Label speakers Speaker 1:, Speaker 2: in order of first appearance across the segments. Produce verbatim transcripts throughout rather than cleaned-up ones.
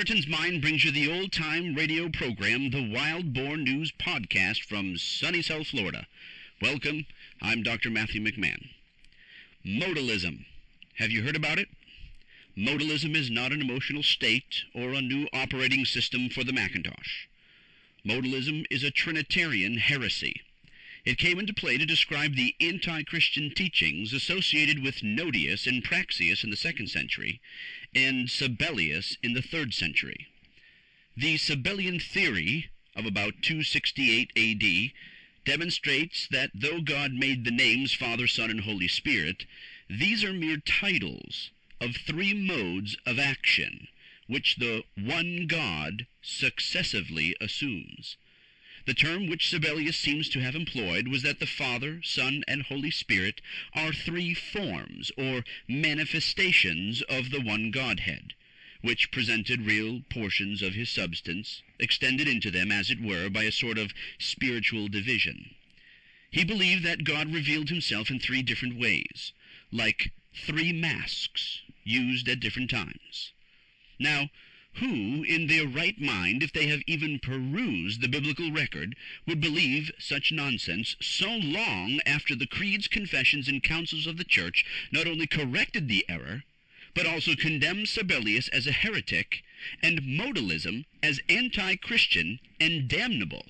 Speaker 1: Puritan's Mind brings you the old-time radio program, the Wild Boar News Podcast from sunny South Florida. Welcome, I'm Doctor Matthew McMahon. Modalism. Have you heard about it? Modalism is not an emotional state or a new operating system for the Macintosh. Modalism is a Trinitarian heresy. It came into play to describe the anti-Christian teachings associated with Nodius and Praxeas in the second century and Sabellius in the third century. The Sabellian theory of about two sixty-eight A D demonstrates that though God made the names Father, Son, and Holy Spirit, these are mere titles of three modes of action which the one God successively assumes. The term which Sabellius seems to have employed was that the Father, Son, and Holy Spirit are three forms, or manifestations of the one Godhead, which presented real portions of his substance, extended into them, as it were, by a sort of spiritual division. He believed that God revealed himself in three different ways, like three masks used at different times. Now, who, in their right mind, if they have even perused the biblical record, would believe such nonsense so long after the creeds, confessions, and councils of the Church not only corrected the error, but also condemned Sabellius as a heretic and modalism as anti-Christian and damnable?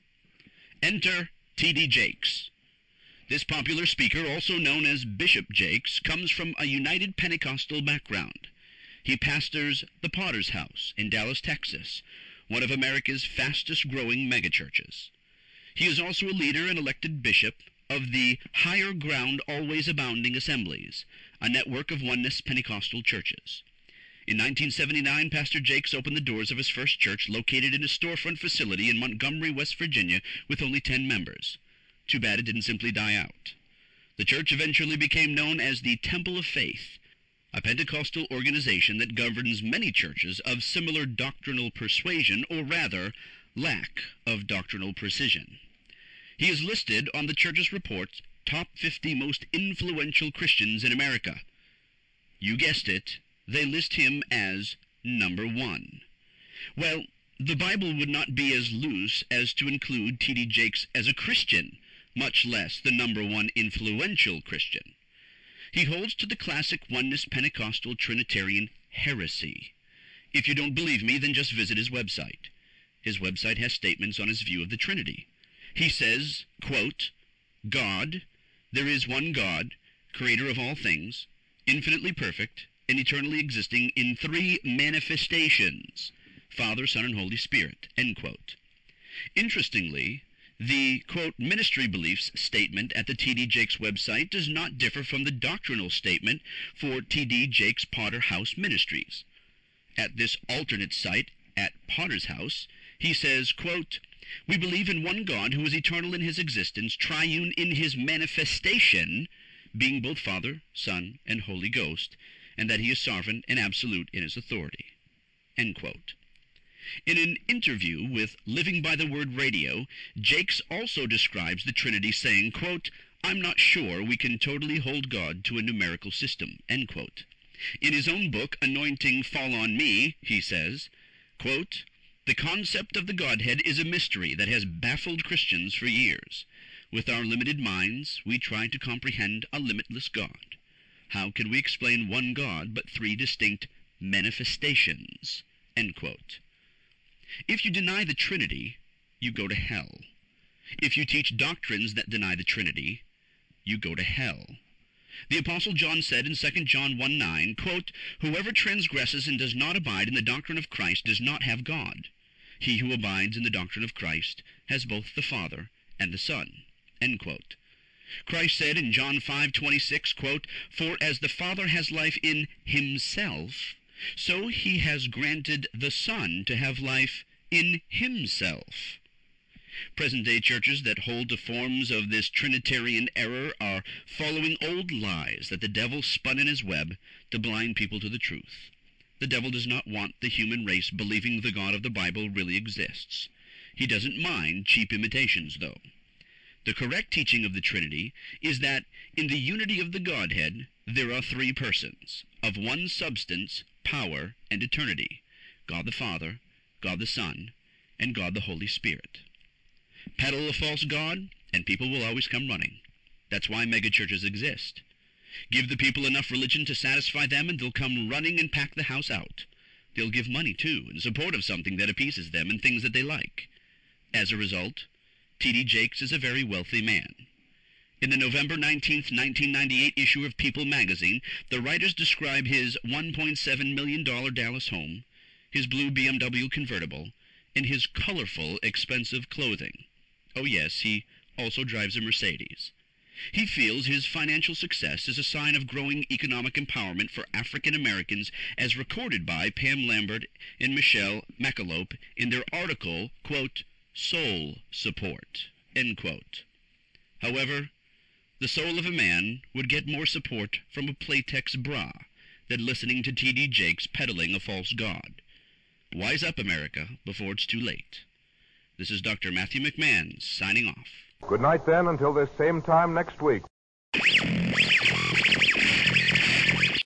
Speaker 1: Enter T D Jakes. This popular speaker, also known as Bishop Jakes, comes from a United Pentecostal background. He pastors the Potter's House in Dallas, Texas, one of America's fastest-growing megachurches. He is also a leader and elected bishop of the Higher Ground Always Abounding Assemblies, a network of oneness Pentecostal churches. In nineteen seventy-nine, Pastor Jakes opened the doors of his first church, located in a storefront facility in Montgomery, West Virginia, with only ten members. Too bad it didn't simply die out. The church eventually became known as the Temple of Faith, a Pentecostal organization that governs many churches of similar doctrinal persuasion, or rather, lack of doctrinal precision. He is listed on the church's report, Top fifty Most Influential Christians in America. You guessed it, they list him as number one. Well, the Bible would not be as loose as to include T D Jakes as a Christian, much less the number one influential Christian. He holds to the classic oneness Pentecostal Trinitarian heresy. If you don't believe me, then just visit his website. His website has statements on his view of the Trinity. He says, quote, God, there is one God, creator of all things, infinitely perfect, and eternally existing in three manifestations, Father, Son, and Holy Spirit, end quote. Interestingly, the, quote, ministry beliefs statement at the T D Jakes website does not differ from the doctrinal statement for T D Jakes Potter House Ministries. At this alternate site, at Potter's House, he says, quote, we believe in one God who is eternal in his existence, triune in his manifestation, being both Father, Son, and Holy Ghost, and that he is sovereign and absolute in his authority, end quote. In an interview with Living by the Word Radio, Jakes also describes the Trinity saying, quote, I'm not sure we can totally hold God to a numerical system, end quote. In his own book, Anointing Fall on Me, he says, quote, the concept of the Godhead is a mystery that has baffled Christians for years. With our limited minds, we try to comprehend a limitless God. How can we explain one God but three distinct manifestations, end quote. If you deny the Trinity, you go to hell. If you teach doctrines that deny the Trinity, you go to hell. The Apostle John said in Second John one nine, quote, whoever transgresses and does not abide in the doctrine of Christ does not have God. He who abides in the doctrine of Christ has both the Father and the Son, end quote. Christ said in John five twenty-six, quote, for as the Father has life in himself, so he has granted the Son to have life in himself. Present-day churches that hold to forms of this Trinitarian error are following old lies that the devil spun in his web to blind people to the truth. The devil does not want the human race believing the God of the Bible really exists. He doesn't mind cheap imitations, though. The correct teaching of the Trinity is that in the unity of the Godhead there are three persons, of one substance, power, and eternity, God the Father, God the Son, and God the Holy Spirit. Peddle a false god, and people will always come running. That's why megachurches exist. Give the people enough religion to satisfy them, and they'll come running and pack the house out. They'll give money, too, in support of something that appeases them and things that they like. As a result, T D Jakes is a very wealthy man. In the November nineteenth, nineteen ninety-eight issue of People magazine, the writers describe his one point seven million dollars Dallas home, his blue B M W convertible, and his colorful, expensive clothing. Oh yes, he also drives a Mercedes. He feels his financial success is a sign of growing economic empowerment for African Americans, as recorded by Pam Lambert and Michelle McAlope in their article, quote, Soul Support, end quote. However, the soul of a man would get more support from a Playtex bra than listening to T D Jakes peddling a false god. Wise up, America, before it's too late. This is Doctor Matthew McMahon, signing off.
Speaker 2: Good night, then, until this same time next week.